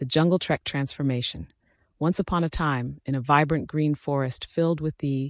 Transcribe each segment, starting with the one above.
The Jungle Trek transformation. Once upon a time, in a vibrant green forest filled with the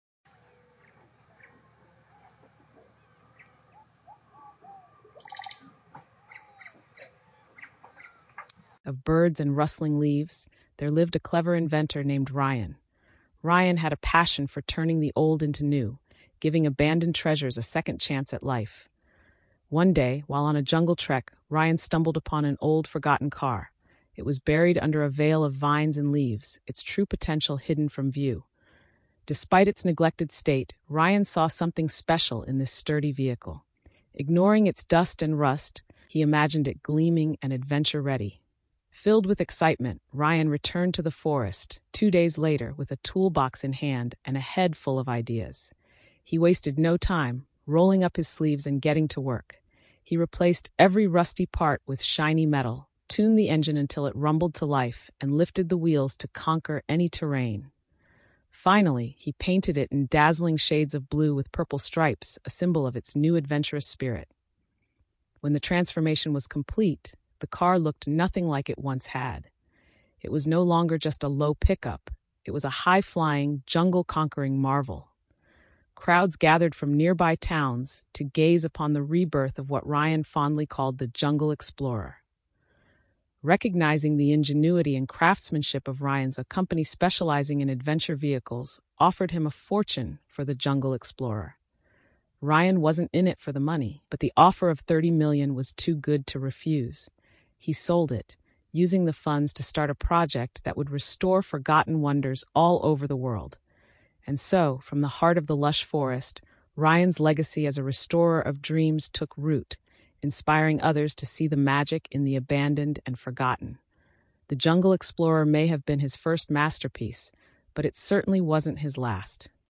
of birds and rustling leaves, there lived a clever inventor named Ryan. Ryan had a passion for turning the old into new, giving abandoned treasures a second chance at life. One day, while on a jungle trek, Ryan stumbled upon an old, forgotten car. It was buried under a veil of vines and leaves, its true potential hidden from view. Despite its neglected state, Ryan saw something special in this sturdy vehicle. Ignoring its dust and rust, he imagined it gleaming and adventure-ready. Filled with excitement, Ryan returned to the forest 2 days later with a toolbox in hand and a head full of ideas. He wasted no time, rolling up his sleeves and getting to work. He replaced every rusty part with shiny metal, tuned the engine until it rumbled to life, and lifted the wheels to conquer any terrain. Finally, he painted it in dazzling shades of blue with purple stripes, a symbol of its new adventurous spirit. When the transformation was complete, the car looked nothing like it once had. It was no longer just a low pickup. It was a high-flying, jungle-conquering marvel. Crowds gathered from nearby towns to gaze upon the rebirth of what Ryan fondly called the Jungle Explorer. Recognizing the ingenuity and craftsmanship of Ryan's, a company specializing in adventure vehicles offered him a fortune for the Jungle Explorer. Ryan wasn't in it for the money, but the offer of $30 million was too good to refuse. He sold it, using the funds to start a project that would restore forgotten wonders all over the world. And so, from the heart of the lush forest, Ryan's legacy as a restorer of dreams took root, inspiring others to see the magic in the abandoned and forgotten. The Jungle Explorer may have been his first masterpiece, but it certainly wasn't his last.